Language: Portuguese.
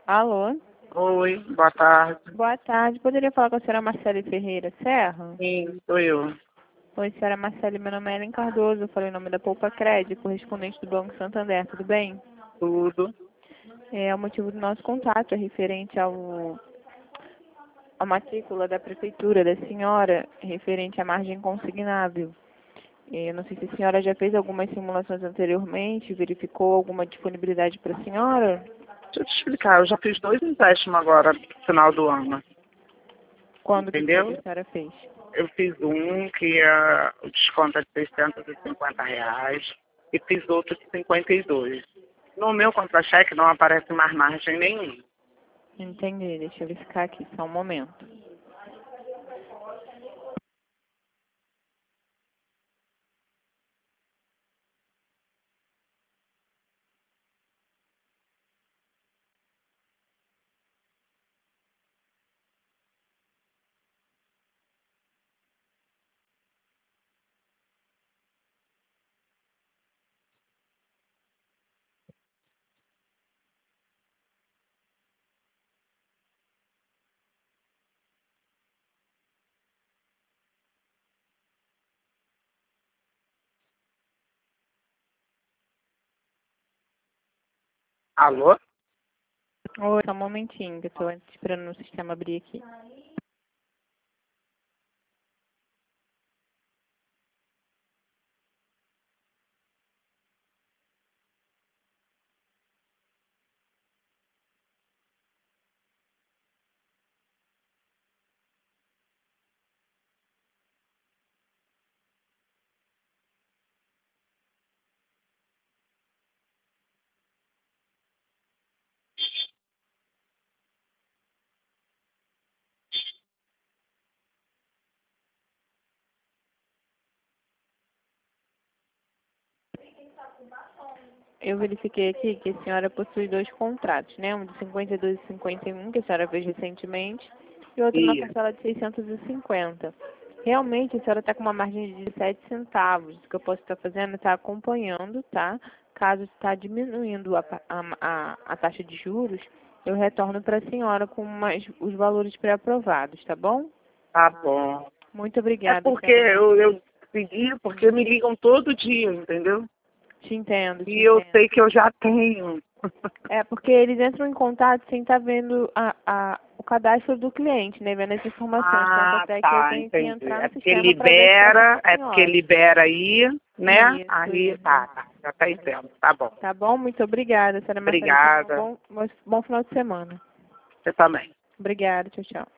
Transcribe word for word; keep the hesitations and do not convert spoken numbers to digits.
Alô? Oi, boa tarde. Boa tarde. Poderia falar com a senhora Marcele Ferreira Serra? Sim, sou eu. Oi, senhora Marcele. Meu nome é Ellen Cardoso. Eu falei em nome da Poupa Crédito, correspondente do Banco Santander. Tudo bem? Tudo. É, o motivo do nosso contato é referente ao a matrícula da prefeitura da senhora, referente à margem consignável. Eu não sei se a senhora já fez algumas simulações anteriormente, verificou alguma disponibilidade para a senhora? Deixa eu te explicar, eu já fiz dois empréstimos agora no final do ano. Quando que foi que Entendeu? a senhora fez? Eu fiz um que é o desconto é de seiscentos e cinquenta reais e fiz outro de cinquenta e dois. No meu contra-cheque não aparece mais margem nenhuma. Entendi. Deixa eu verificar aqui, só um momento. Alô? Oi, só um momentinho, que eu estou esperando o sistema abrir aqui. Eu verifiquei aqui que a senhora possui dois contratos, né? Um de cinquenta e dois e cinquenta e um, que a senhora fez recentemente, e outro na Isso. parcela de seiscentos e cinquenta. Realmente, a senhora está com uma margem de dezessete centavos. O que eu posso estar fazendo é estar acompanhando, tá? Caso está diminuindo a, pa- a, a, a taxa de juros, eu retorno para a senhora com mais, os valores pré-aprovados, tá bom? Tá bom. Muito É obrigada, porque senhora eu, Marcela. eu pedi, porque me ligam todo dia, entendeu? Te entendo, te E eu entendo. sei que eu já tenho. É, porque eles entram em contato sem estar vendo a, a, o cadastro do cliente, né? Vendo as informações. Tanto Ah, até que eu tá, tenho que entendi. entrar É no porque sistema para dar resposta libera, para a é porque senhora. libera aí, né? Isso, Aí isso. tá, tá, já tá entendendo. Tá bom. Tá bom? Muito obrigada, senhora Marcela. Tenha um Obrigada. bom, bom final de semana. Você também. Obrigada. Tchau, tchau.